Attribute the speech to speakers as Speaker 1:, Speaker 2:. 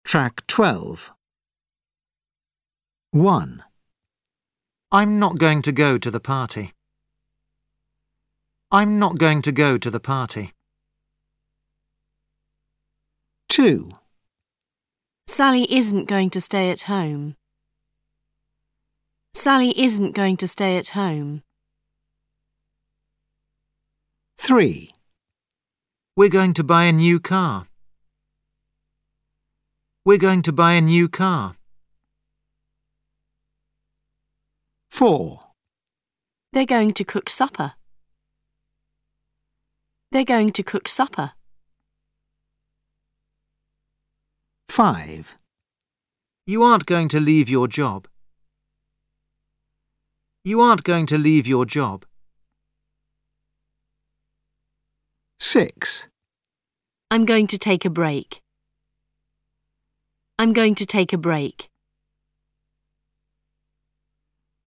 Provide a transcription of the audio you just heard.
Speaker 1: Track 12. 1,
Speaker 2: I'm not going to go to the party. I'm not going to go to the party.
Speaker 1: 2,
Speaker 3: Sally isn't going to stay at home. Sally isn't going to stay at home.
Speaker 1: 3,
Speaker 2: We're going to buy a new car. We're going to buy a new car.
Speaker 1: 4,
Speaker 3: They're going to cook supper. They're going to cook supper.
Speaker 1: 5,
Speaker 2: You aren't going to leave your job. You aren't going to leave your job.
Speaker 1: 6,
Speaker 3: I'm going to take a break. I'm going to take a break.